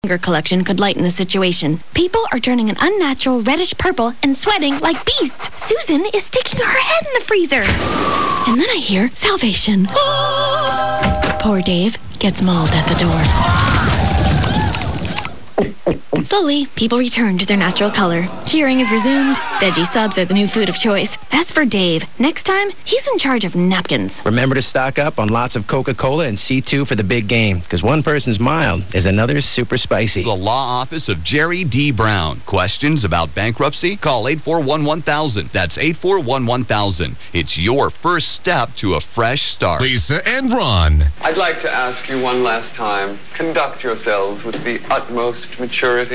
collection could lighten the situation. People are turning an unnatural reddish purple and sweating like beasts. Susan is sticking her head in the freezer. And then I hear salvation. Poor Dave gets mauled at the door. Slowly, people return to their natural color. Cheering is resumed. Veggie subs are the new food of choice. As for Dave, next time, he's in charge of napkins. Remember to stock up on lots of Coca-Cola and C2 for the big game, because one person's mild is another's super spicy. The Law Office of Jerry D. Brown. Questions about bankruptcy? Call 841-1000. That's 841-1000. It's your first step to a fresh start. Lisa and Ron. I'd like to ask you one last time, conduct yourselves with the utmost maturity.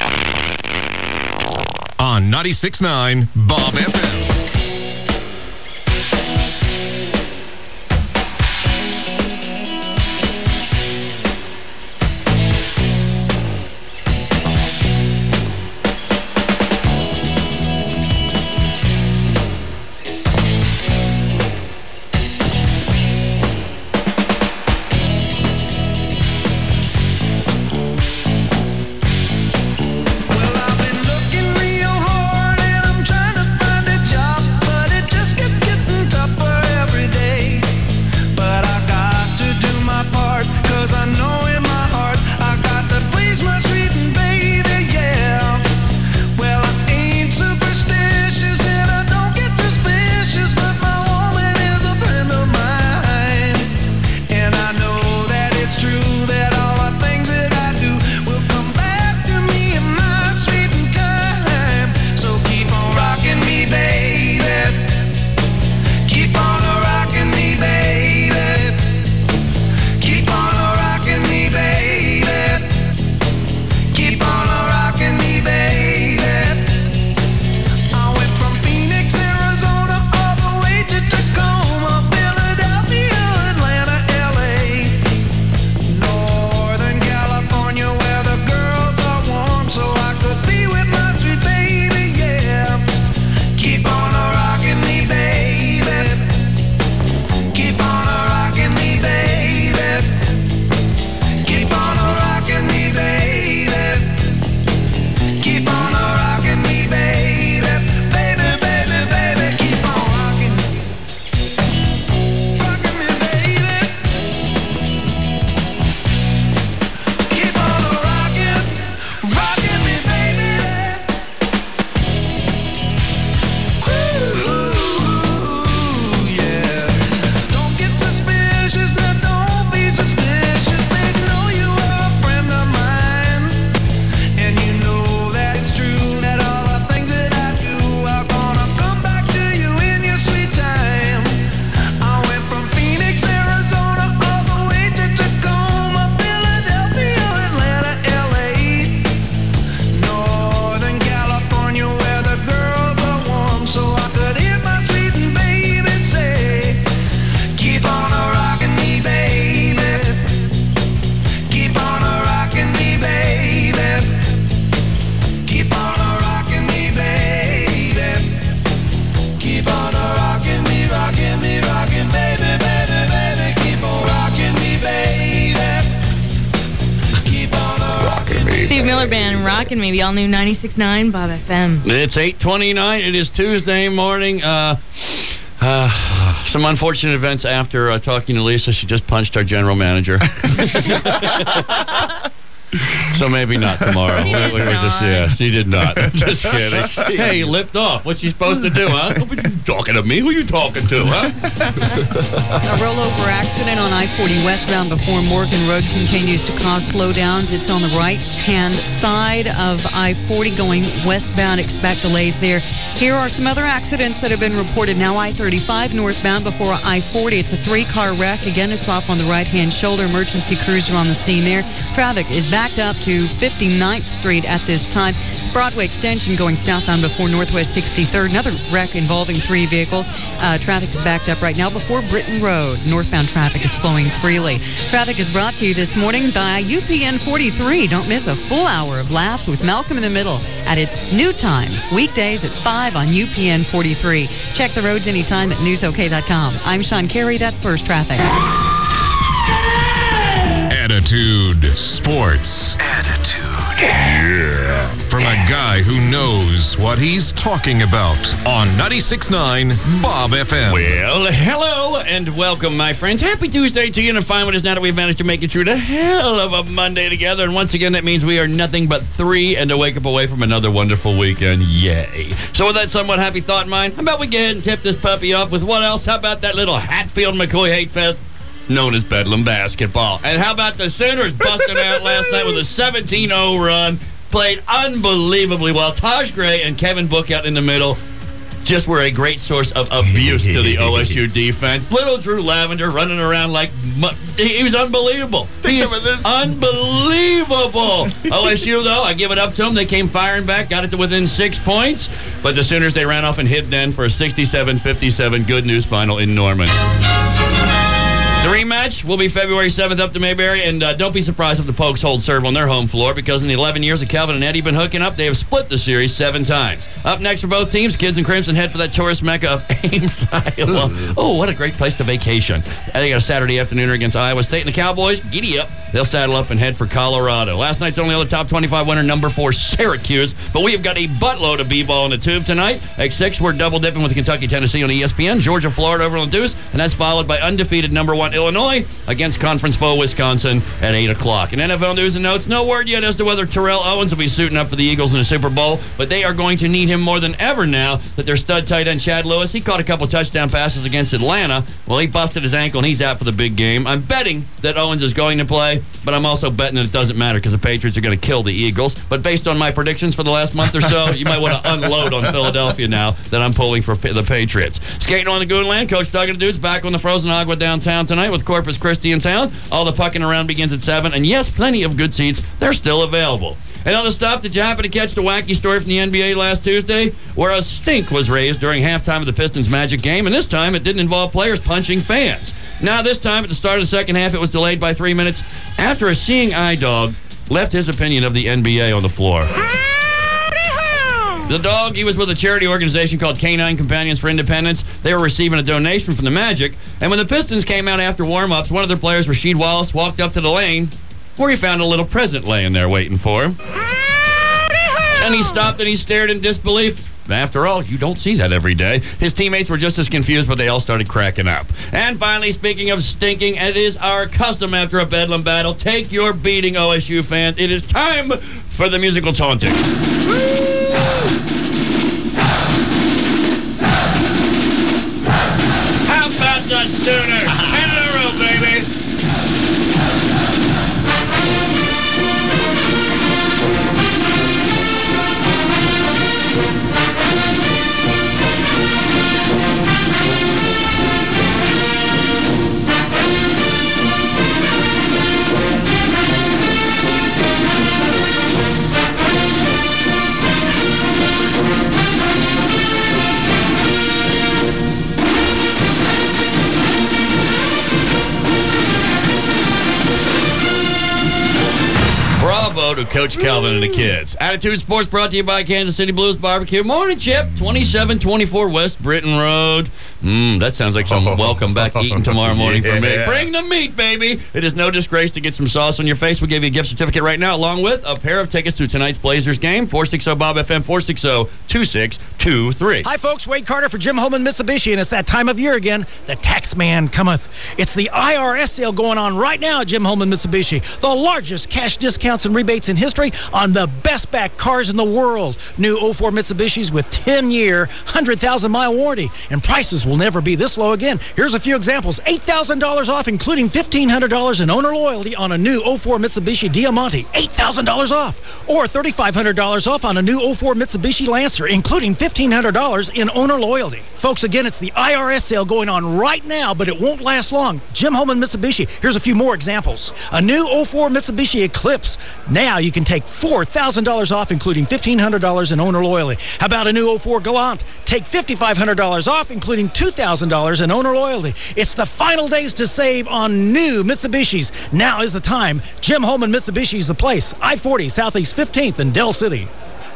On 96.9 Bob FM. Rockin' Me, the all-new 96.9 Bob FM. It's 8:29. It is Tuesday morning. Some unfortunate events after talking to Lisa. She just punched our general manager. So maybe not tomorrow. She did not. Just kidding. Hey, you lipped off. What's she supposed to do, huh? What are you talking to me? Who are you talking to, huh? A rollover accident on I-40 westbound before Morgan Road continues to cause slowdowns. It's on the right-hand side of I-40 going westbound. Expect delays there. Here are some other accidents that have been reported now. I-35 northbound before I-40. It's a 3-car wreck. Again, it's off on the right-hand shoulder. Emergency crews are on the scene there. Traffic is backed up to 59th Street at this time. Broadway extension going southbound before Northwest 63rd. Another wreck involving 3 vehicles. Traffic is backed up right now before Britton Road. Northbound traffic is flowing freely. Traffic is brought to you this morning by UPN 43. Don't miss a full hour of laughs with Malcolm in the Middle at its new time, weekdays at 5 on UPN 43. Check the roads anytime at newsok.com. I'm Sean Carey. That's First Traffic. Attitude Sports. Attitude. Yeah. From a guy who knows what he's talking about on 96.9 Bob FM. Well, hello and welcome, my friends. Happy Tuesday to you, and fine with us now that we've managed to make it through the hell of a Monday together. And once again, that means we are nothing but 3 and a wake up away from another wonderful weekend. Yay. So with that somewhat happy thought in mind, how about we get ahead and tip this puppy off with what else? How about that little Hatfield-McCoy hate fest known as Bedlam basketball? And how about the Sooners busting out last night with a 17-0 run? Played unbelievably well. Taj Gray and Kevin Book out in the middle just were a great source of abuse to the OSU defense. Little Drew Lavender running around like he was unbelievable. He is unbelievable. OSU, though, I give it up to them. They came firing back, got it to within 6 points. But the Sooners, they ran off and hid then for a 67-57 good news final in Norman. The rematch will be February 7th up to Mayberry, and don't be surprised if the Pokes hold serve on their home floor, because in the 11 years that Calvin and Eddie been hooking up, they have split the series 7 times. Up next for both teams, Kids and Crimson head for that tourist mecca of Ames, Iowa. Oh, what a great place to vacation. They got a Saturday afternoon against Iowa State, and the Cowboys, giddy up. They'll saddle up and head for Colorado. Last night's only other top 25 winner, number 4, Syracuse, but we have got a buttload of b-ball in the tube tonight. At 6, we're double-dipping with Kentucky, Tennessee on ESPN, Georgia, Florida over on the Deuce, and that's followed by undefeated number 1 Illinois against conference foe Wisconsin at 8 o'clock. In NFL news and notes, no word yet as to whether Terrell Owens will be suiting up for the Eagles in the Super Bowl, but they are going to need him more than ever now that their stud tight end Chad Lewis, he caught a couple touchdown passes against Atlanta. Well, he busted his ankle and he's out for the big game. I'm betting that Owens is going to play, but I'm also betting that it doesn't matter because the Patriots are going to kill the Eagles. But based on my predictions for the last month or so, you might want to unload on Philadelphia now that I'm pulling for the Patriots. Skating on the Goonland, Coach Doug and the dudes back on the Frozen Agua downtown tonight with Corpus Christi in town. All the pucking around begins at 7, and yes, plenty of good seats. They're still available. And on the stuff, did you happen to catch the wacky story from the NBA last Tuesday, where a stink was raised during halftime of the Pistons Magic game, and this time it didn't involve players punching fans. Now this time, at the start of the second half, it was delayed by 3 minutes after a seeing eye dog left his opinion of the NBA on the floor. The dog, he was with a charity organization called Canine Companions for Independence. They were receiving a donation from the Magic, and when the Pistons came out after warm-ups, one of their players, Rasheed Wallace, walked up to the lane where he found a little present laying there waiting for him. And he stopped and he stared in disbelief. After all, you don't see that every day. His teammates were just as confused, but they all started cracking up. And finally, speaking of stinking, it is our custom after a Bedlam battle. Take your beating, OSU fans. It is time for the musical taunting. How about the Sooners? 10 in a row, baby. Bravo to Coach Calvin and the kids. Attitude Sports brought to you by Kansas City Blues Barbecue. Morning, Chip. 2724 West Britton Road. That sounds like some welcome back eating tomorrow morning for me. Bring the meat, baby. It is no disgrace to get some sauce on your face. We'll give you a gift certificate right now, along with a pair of tickets to tonight's Blazers game. 460-BOB-FM, 460-2623. Hi, folks. Wade Carter for Jim Holman Mitsubishi, and it's that time of year again. The tax man cometh. It's the IRS sale going on right now at Jim Holman Mitsubishi. The largest cash discounts and rebates in history on the best back cars in the world. New 04 Mitsubishis with 10-year, 100,000-mile warranty, and prices will never be this low again. Here's a few examples. $8,000 off, including $1,500 in owner loyalty on a new 04 Mitsubishi Diamante. $8,000 off. Or $3,500 off on a new 04 Mitsubishi Lancer, including $1,500 in owner loyalty. Folks, again, it's the IRS sale going on right now, but it won't last long. Jim Holman Mitsubishi. Here's a few more examples. A new 04 Mitsubishi Eclipse. Now you can take $4,000 off, including $1,500 in owner loyalty. How about a new 04 Galant? Take $5,500 off, including $2,000 in owner loyalty. It's the final days to save on new Mitsubishis. Now is the time. Jim Holman Mitsubishi is the place. I-40 Southeast 15th in Del City.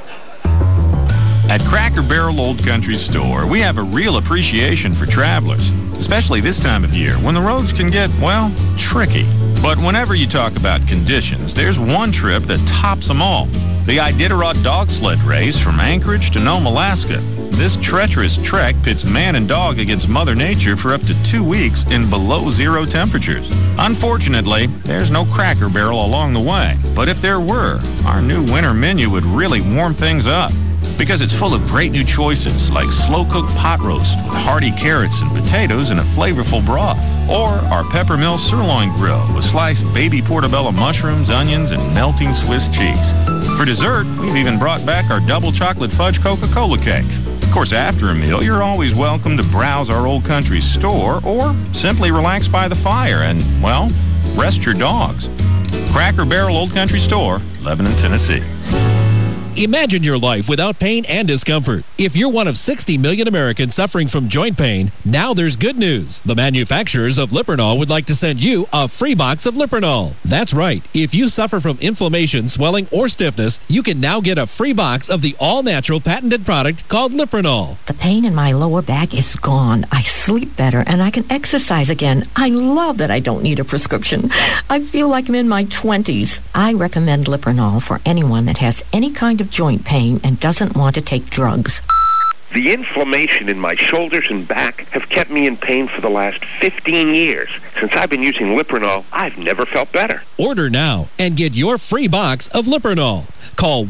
At Cracker Barrel Old Country Store, we have a real appreciation for travelers, especially this time of year when the roads can get, well, tricky. But whenever you talk about conditions, there's one trip that tops them all. The Iditarod Dog Sled Race from Anchorage to Nome, Alaska. This treacherous trek pits man and dog against Mother Nature for up to 2 weeks in below-zero temperatures. Unfortunately, there's no Cracker Barrel along the way. But if there were, our new winter menu would really warm things up. Because it's full of great new choices like slow-cooked pot roast with hearty carrots and potatoes in a flavorful broth. Or our Peppermill Sirloin Grill with sliced baby portobello mushrooms, onions, and melting Swiss cheese. For dessert, we've even brought back our double chocolate fudge Coca-Cola cake. Of course, after a meal, you're always welcome to browse our Old Country store or simply relax by the fire and, well, rest your dogs. Cracker Barrel Old Country Store, Lebanon, Tennessee. Imagine your life without pain and discomfort. If you're one of 60 million Americans suffering from joint pain, now there's good news. The manufacturers of Lipernol would like to send you a free box of Lipernol. That's right. If you suffer from inflammation, swelling, or stiffness, you can now get a free box of the all-natural patented product called Lipernol. The pain in my lower back is gone. I sleep better and I can exercise again. I love that I don't need a prescription. I feel like I'm in my 20s. I recommend Lipernol for anyone that has any kind of joint pain and doesn't want to take drugs. The inflammation in my shoulders and back have kept me in pain for the last 15 years. Since I've been using Lipernol, I've never felt better. Order now and get your free box of Lipernol. Call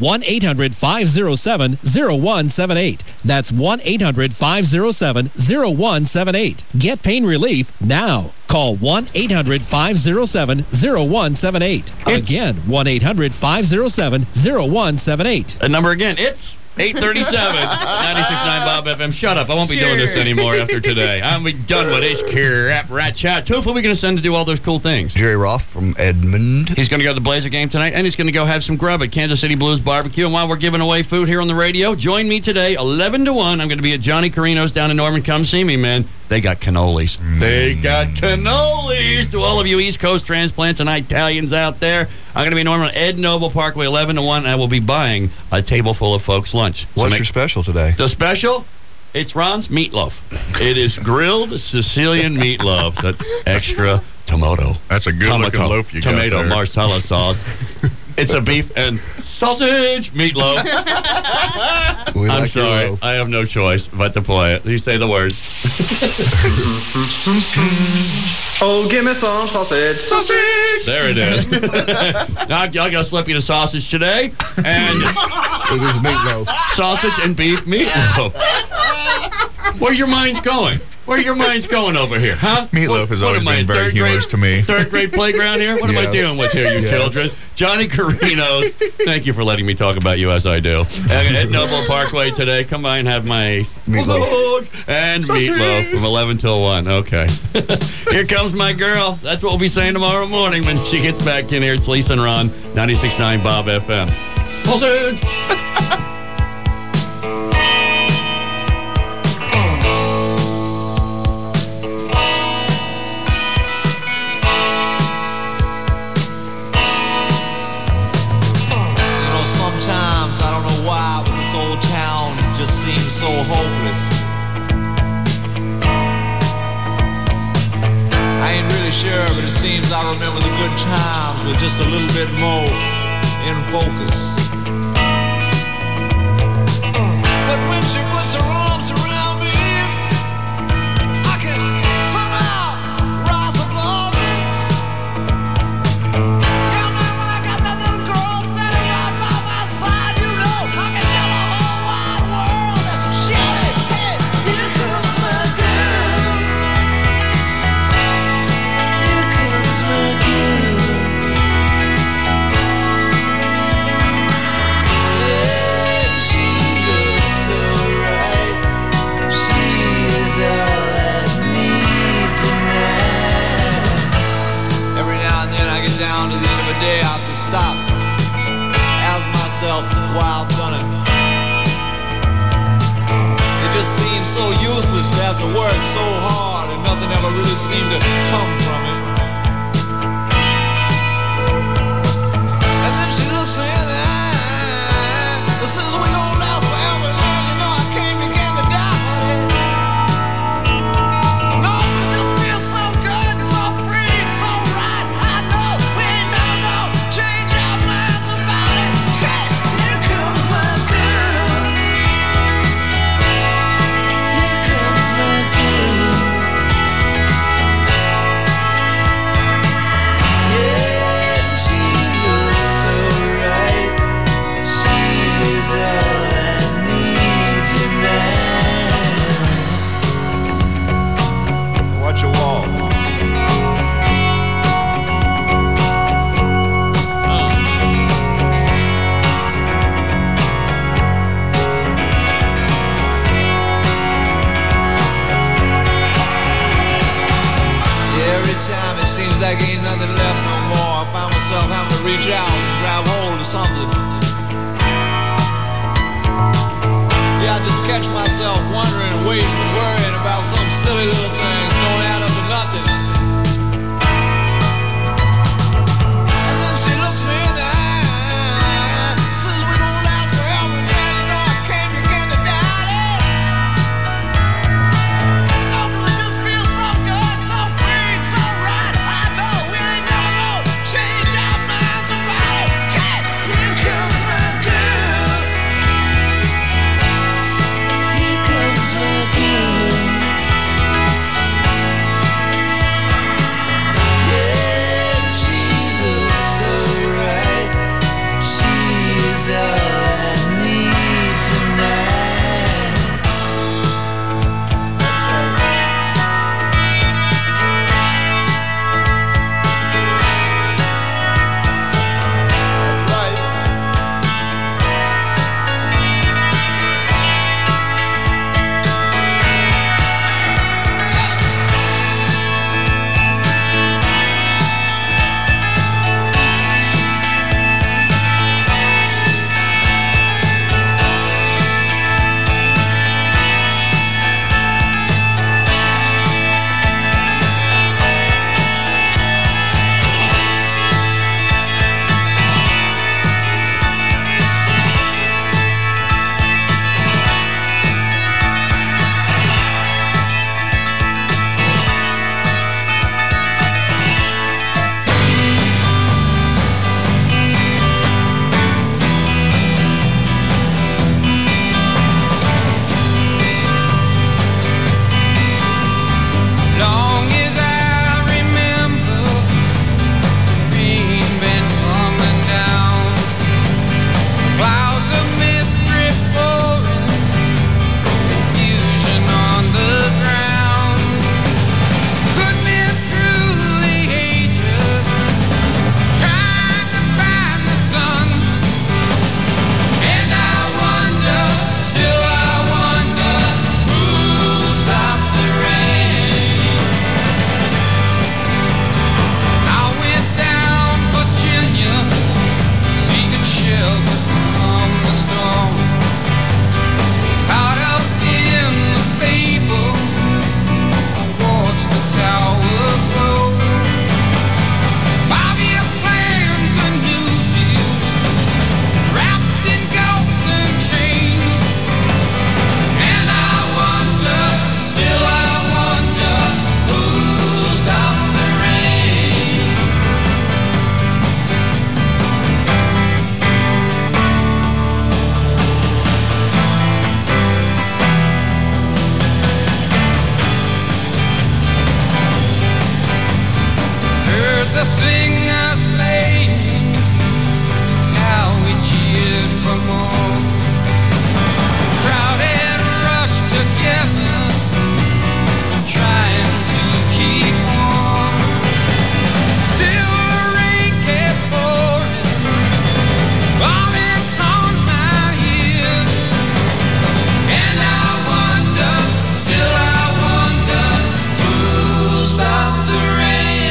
1-800-507-0178. That's 1-800-507-0178. Get pain relief now. Call 1-800-507-0178. Again, 1-800-507-0178. The number again, it's 837 96.9 Bob FM. Shut up. I won't be doing this anymore after today. I'm done with this crap rat chat. Who are we going to send to do all those cool things? Jerry Roth from Edmond. He's going to go to the Blazer game tonight, and he's going to go have some grub at Kansas City Blues Barbecue. And while we're giving away food here on the radio, join me today, 11 to 1. I'm going to be at Johnny Carino's down in Norman. Come see me, man. They got cannolis. They got cannolis. To all of you East Coast transplants and Italians out there, I'm going to be in Norman, Ed Noble Parkway, 11 to 1, and I will be buying a table full of folks' lunch. What's your special today? The special? It's Ron's meatloaf. It is grilled Sicilian meatloaf. That extra tomato. That's a good-looking loaf you got there. Tomato marsala sauce. It's a beef and sausage meatloaf. I'm sorry. I have no choice but to play it. You say the words. Oh, give me some sausage. Sausage! There it is. Now, I'm going to slip you the sausage today. And so there's meatloaf. Sausage and beef meatloaf. Where your mind's going? Where your mind's going over here, huh? Meatloaf has always been very humorous to me. Third grade playground here? What am I dealing with here, you children? Johnny Carino's. Thank you for letting me talk about you as I do. At Noble Parkway today, come by and have my meatloaf and meatloaf from 11 till 1. Okay. Here comes my girl. That's what we'll be saying tomorrow morning when she gets back in here. It's Lisa and Ron, 96.9 Bob FM. Sausage! So hopeless. I ain't really sure, but it seems I remember the good times with just a little bit more in focus. But when she puts her arms around me, I can somehow rise above it. Yeah, man, when I got that little girl standing right by my side, you know I can tell the whole wide world. Down to the end of the day, I have to stop, ask myself why I've done it. It just seems so useless to have to work so hard and nothing ever really seemed to come from it. And then she looks me in the eye and says, we don't last forever long, you know I can't begin to die. No, it just feels so good, so free, so right, I know. myself wondering, waiting, and worrying about some silly little things don't add up to nothing. And then she looks me in the eye, says we gon' last forever, man, you know I came again to die. Oh, does it just feel so good, so free, so right? I know we ain't never know. Change our minds about it. Hey, here comes my girl. Here comes my girl. Yeah, she looks so right. She's all I need tonight. That's right. Long as I remember, rain been coming down, clouds of mist drift pouring, confusion on the ground. Put me through the ages, trying to find the sun, and I wonder, still I wonder, who'll stop the rain. I went down Virginia, seeking shelter from the storm. Caught up in the fable, I watched the tower grow. 5-year plans, a new deal, wrapped in golden chains. And I wonder, still I wonder, who'll stop the rain. Heard the singers playing, how we cheered for more. Crowd had rushed together, trying to keep warm. Still the rain kept pouring, falling on my ears. And I wonder, still I wonder, who'll stop the rain.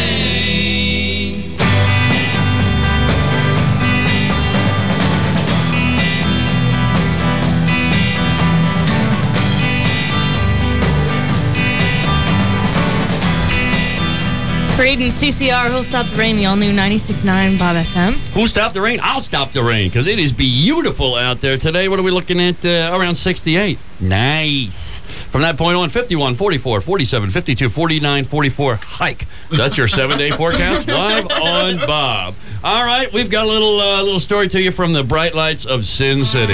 Creed and CCR, Who'll Stop the Rain, the all-new 96.9 Bob FM. Who stopped the rain? I'll stop the rain because it is beautiful out there today. What are we looking at? Around 68. Nice. From that point on, 51, 44, 47, 52, 49, 44. Hike. That's your 7-day forecast live on Bob. All right, we've got a little story to you from the bright lights of Sin City.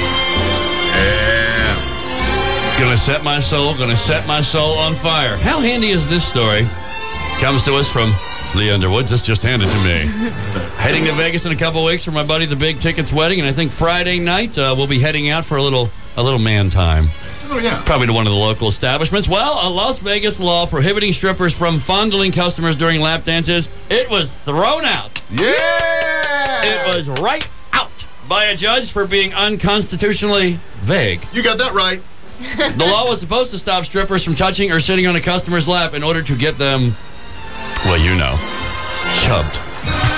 Yeah. Gonna set my soul on fire. How handy is this story? Comes to us from Lee Underwood. This just handed to me. Heading to Vegas in a couple weeks for my buddy the Big Ticket's wedding, and I think Friday night we'll be heading out for a little man time. Oh, yeah. Probably to one of the local establishments. Well, a Las Vegas law prohibiting strippers from fondling customers during lap dances, it was thrown out. Yeah! It was right out by a judge for being unconstitutionally vague. You got that right. The law was supposed to stop strippers from touching or sitting on a customer's lap in order to get them, well, you know, chubbed.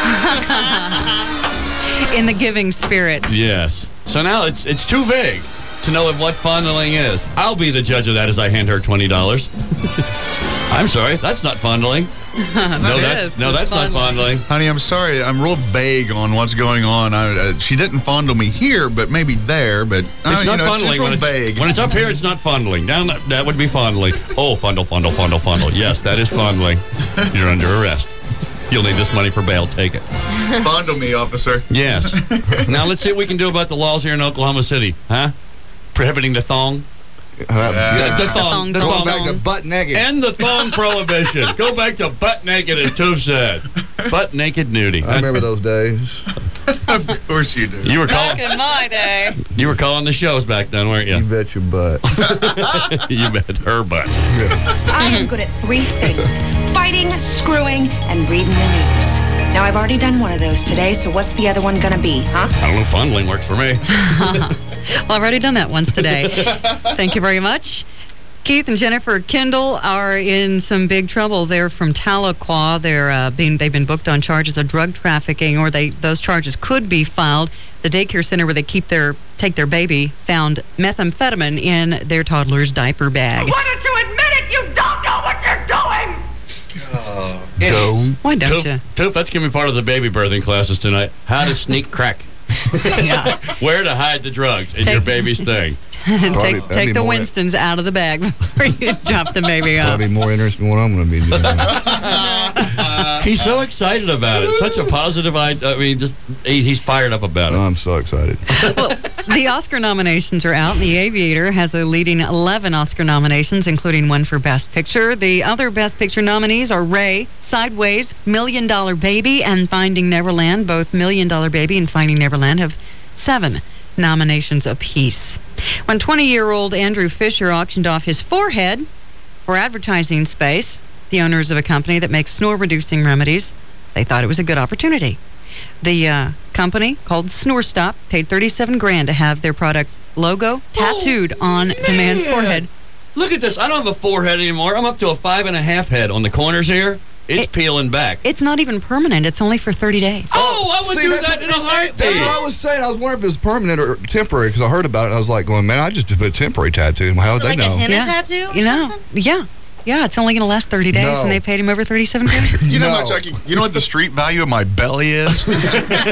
In the giving spirit. Yes. So now it's too vague. to know what fondling is. I'll be the judge of that as I hand her $20. I'm sorry, that's not fondling. That's not fondling. Honey, I'm sorry. I'm real vague on what's going on. She didn't fondle me here, but maybe there. But It's not fondling. It's real vague. When it's up here, it's not fondling. Down that would be fondling. Oh, fondle. Yes, that is fondling. You're under arrest. You'll need this money for bail. Take it. Fondle me, officer. Yes. Now let's see what we can do about the laws here in Oklahoma City. Huh? Prohibiting the thong. The thong. Going back to butt naked. And the thong prohibition. Go back to butt naked, as Toof said. Butt naked nudie. I remember those days. Of course you do. You were calling. Back in my day. You were calling the shows back then, weren't you? You bet your butt. You bet her butt. I am good at 3 things: fighting, screwing, and reading the news. Now, I've already done one of those today, so what's the other one gonna be, huh? I don't know. Fondling works for me. Well, I've already done that once today. Thank you very much. Keith and Jennifer Kendall are in some big trouble. They're from Tahlequah. They've been booked on charges of drug trafficking, or those charges could be filed. The daycare center where they take their baby found methamphetamine in their toddler's diaper bag. Why don't you admit it? You don't know what you're doing! Why don't you? Toof, that's going to be part of the baby birthing classes tonight. How to sneak crack. Yeah. Where to hide the drugs in your baby's thing. Take the Winstons out of the bag before you drop the baby off. Probably more interesting than what I'm going to be doing. He's so excited about it. Such a positive idea. I mean, he's fired up about it. I'm so excited. Well, the Oscar nominations are out. The Aviator has a leading 11 Oscar nominations, including one for Best Picture. The other Best Picture nominees are Ray, Sideways, $1 Million Baby, and Finding Neverland. Both $1 Million Baby and Finding Neverland have 7 nominations apiece. When 20-year-old Andrew Fisher auctioned off his forehead for advertising space, the owners of a company that makes snore-reducing remedies, they thought it was a good opportunity. The company, called SnoreStop, paid $37,000 to have their product's logo tattooed on the man's forehead. Look at this. I don't have a forehead anymore. I'm up to a 5.5 head on the corners here. It's peeling back. It's not even permanent. It's only for 30 days. Oh, I would do that in a heartbeat. That's what I was saying. I was wondering if it was permanent or temporary because I heard about it and I was like going, man, I just put a temporary tattoo. How would they know? Like a henna tattoo or something? Yeah, it's only going to last 30 days, and they paid him over $37,000. You know what the street value of my belly is? Ron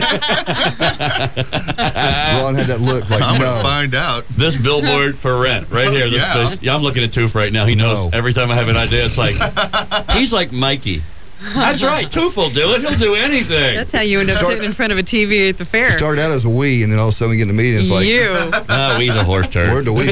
had that look like, I'm going to find out. This billboard for rent, right here. I'm looking at Toof right now. He knows every time I have an idea, it's like, he's like Mikey. That's right. Toof will do it. He'll do anything. That's how you end up sitting in front of a TV at the fair. Started out as a we, and then all of a sudden we get in the meeting, it's like... We's a horse turd. Where do we go?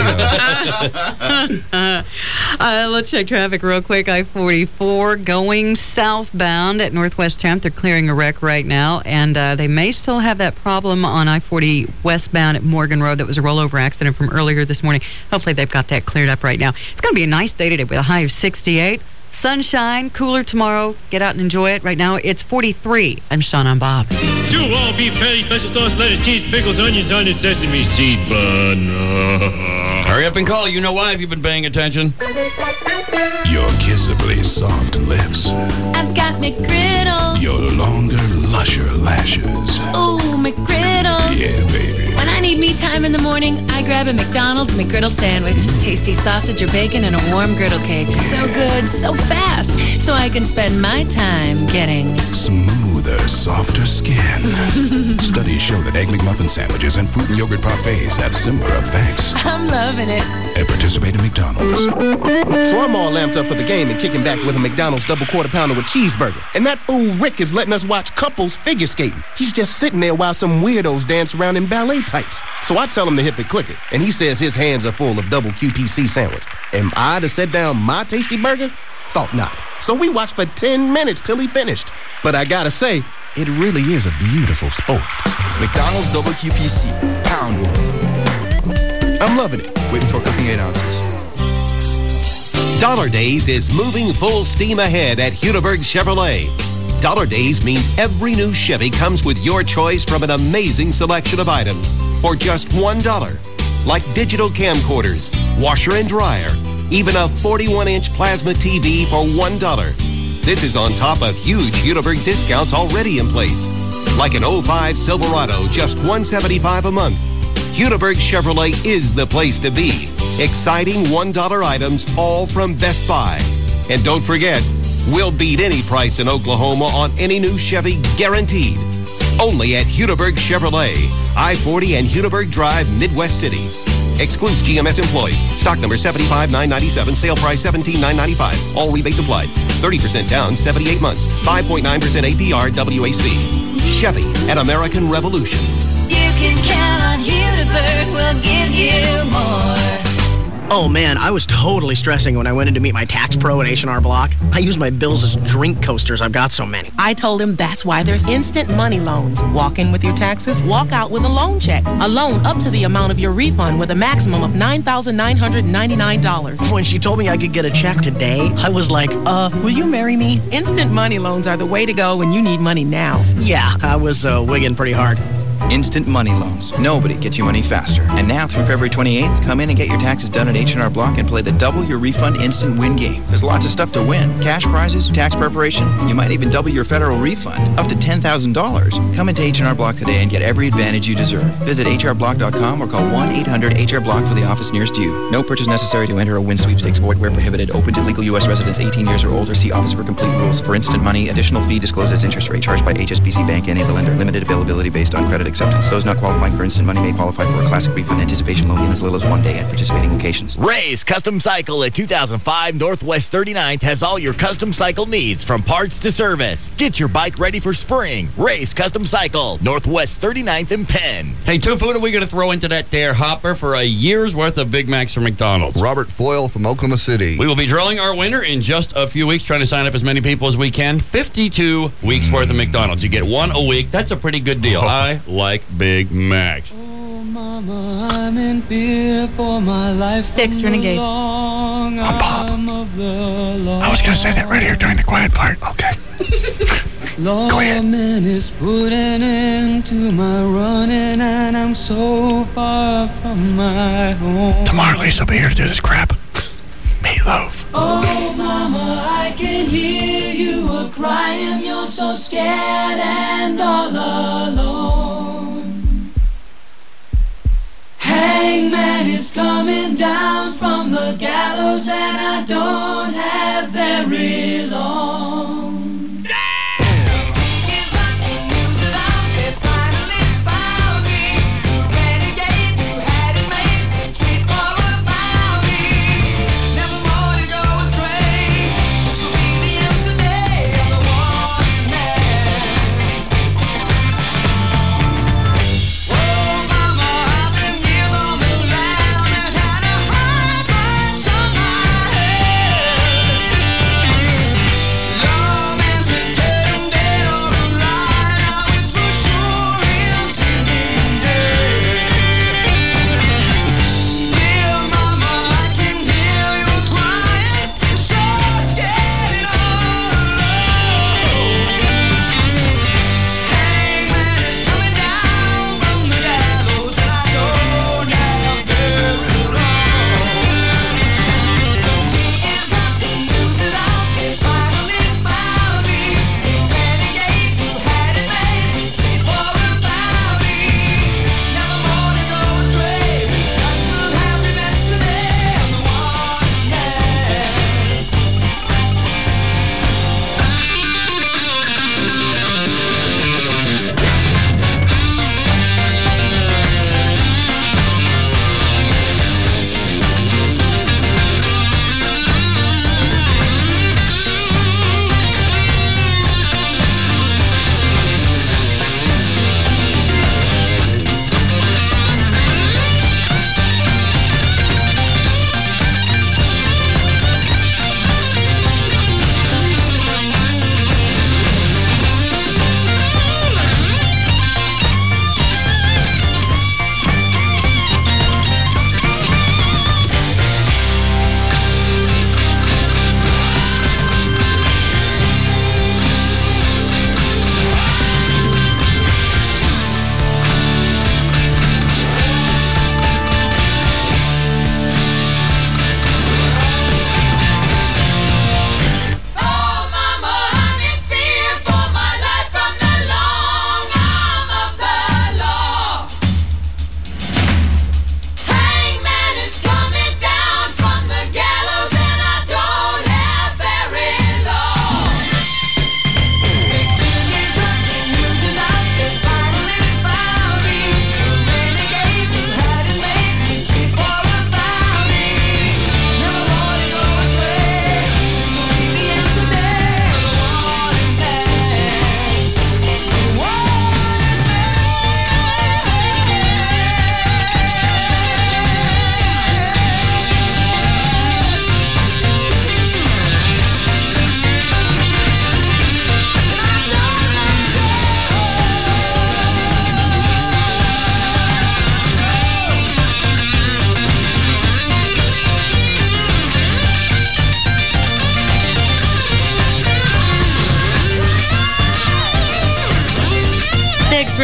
Let's check traffic real quick. I-44 going southbound at Northwest 10th. They're clearing a wreck right now, and they may still have that problem on I-40 westbound at Morgan Road. That was a rollover accident from earlier this morning. Hopefully they've got that cleared up right now. It's going to be a nice day today with a high of 68. Sunshine, cooler tomorrow. Get out and enjoy it. Right now, it's 43. I'm Sean on Bob. 2 all beef patty, special sauce, lettuce, cheese, pickles, onions on the sesame seed bun. Hurry up and call. You know why? Have you been paying attention? Your kissably soft lips. I've got McGriddles. Your longer, lusher lashes. Ooh, McGriddles. Yeah, baby. When I need me time in the morning, I grab a McDonald's McGriddle sandwich. Tasty sausage or bacon and a warm griddle cake. So good, so fast, so I can spend my time getting smoother, softer skin. Studies show that Egg McMuffin sandwiches and fruit and yogurt parfaits have similar effects. I'm loving it. At participating McDonald's. So I'm all lamped up for the game and kicking back with a McDonald's double quarter pounder with cheeseburger. And that fool Rick is letting us watch couples figure skating. He's just sitting there while some weirdos dance around in ballet tights. So I tell him to hit the clicker, and he says his hands are full of double QPC sandwich. Am I to set down my tasty burger? Thought not. So we watched for 10 minutes till he finished. But I gotta say, it really is a beautiful sport. McDonald's double QPC. Pound one. I'm loving it. Waiting for cooking 8 ounces. Dollar Days is moving full steam ahead at Hudiburg Chevrolet. Dollar Days means every new Chevy comes with your choice from an amazing selection of items for just $1. Like digital camcorders, washer and dryer, even a 41-inch plasma TV for $1. This is on top of huge Hudiburg discounts already in place. Like an 05 Silverado, just $175 a month. Hudaberg Chevrolet is the place to be. Exciting $1 items, all from Best Buy. And don't forget, we'll beat any price in Oklahoma on any new Chevy, guaranteed. Only at Hudaberg Chevrolet, I-40 and Hudaberg Drive, Midwest City. Excludes GMS employees. Stock number 75997. Sale price $17,995. All rebates applied. 30% down, 78 months. 5.9% APR WAC. Chevy, an American Revolution. You can count on Hudaberg. We'll give you more. Oh man, I was totally stressing when I went in to meet my tax pro at H&R Block. I used my bills as drink coasters. I've got so many. I told him that's why there's instant money loans. Walk in with your taxes, walk out with a loan check. A loan up to the amount of your refund with a maximum of $9,999. When she told me I could get a check today, I was like, will you marry me? Instant money loans are the way to go when you need money now. Yeah, I was wigging pretty hard. Instant money loans. Nobody gets you money faster. And now through February 28th, come in and get your taxes done at H&R Block and play the double your refund instant win game. There's lots of stuff to win. Cash prizes, tax preparation. You might even double your federal refund, up to $10,000. Come into H&R Block today and get every advantage you deserve. Visit hrblock.com or call 1-800-HR-BLOCK for the office nearest you. No purchase necessary to enter a win sweepstakes. Void where prohibited. Open to legal U.S. residents 18 years or older. See office for complete rules. For instant money, additional fee disclosed as interest rate charged by HSBC Bank and the lender. Limited availability based on credit acceptance. Those not qualifying for instant money may qualify for a classic refund anticipation loan in as little as 1 day at participating locations. Ray's Custom Cycle at 2005 Northwest 39th has all your custom cycle needs from parts to service. Get your bike ready for spring. Ray's Custom Cycle, Northwest 39th and Penn. Hey, two food are we going to throw into that there hopper for a year's worth of Big Macs from McDonald's? Robert Foyle from Oklahoma City. We will be drawing our winner in just a few weeks, trying to sign up as many people as we can. 52 weeks worth of McDonald's. You get one a week. That's a pretty good deal. I like Big Macs. Mama, I'm in fear for my life. Sticks, Renegade. I'm Bob. I was going to say that right here during the quiet part. Okay. Lawman is putting into my running, and I'm so far from my home. Tomorrow, Lisa will be here to do this crap. Meatloaf. Oh, mama, I can hear you a crying. You're so scared and all alone. Hangman is coming down from the gallows, and I don't have very long.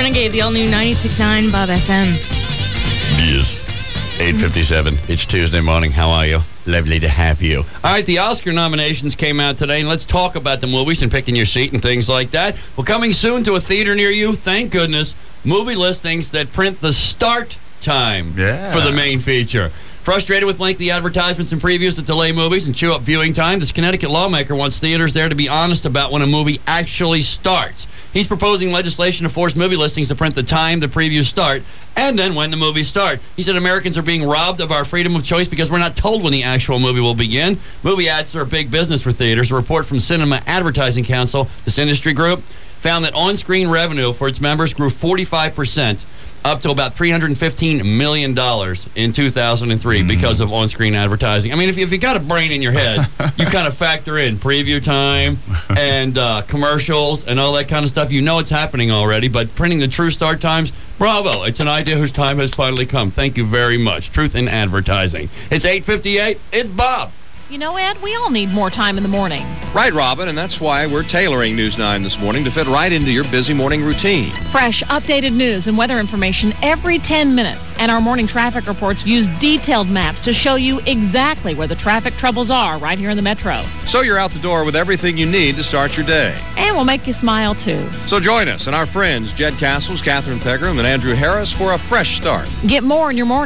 Renegade, the all-new 96.9 Bob FM. Yes. 8:57. It's Tuesday morning. How are you? Lovely to have you. All right, the Oscar nominations came out today, and let's talk about the movies and picking your seat and things like that. Well, coming soon to a theater near you, thank goodness, movie listings that print the start time for the main feature. Frustrated with lengthy advertisements and previews that delay movies and chew up viewing time, this Connecticut lawmaker wants theaters there to be honest about when a movie actually starts. He's proposing legislation to force movie listings to print the time the previews start and then when the movies start. He said Americans are being robbed of our freedom of choice because we're not told when the actual movie will begin. Movie ads are a big business for theaters. A report from Cinema Advertising Council, this industry group, found that on-screen revenue for its members grew 45%. Up to about $315 million in 2003 because of on-screen advertising. I mean, if you got a brain in your head, you kind of factor in preview time and commercials and all that kind of stuff. You know it's happening already, but printing the true start times, bravo. It's an idea whose time has finally come. Thank you very much. Truth in advertising. It's 8:58. It's Bob. You know, Ed, we all need more time in the morning. Right, Robin, and that's why we're tailoring News 9 this morning to fit right into your busy morning routine. Fresh, updated news and weather information every 10 minutes. And our morning traffic reports use detailed maps to show you exactly where the traffic troubles are right here in the metro. So you're out the door with everything you need to start your day. And we'll make you smile, too. So join us and our friends Jed Castles, Catherine Pegram, and Andrew Harris for a fresh start. Get more in your morning.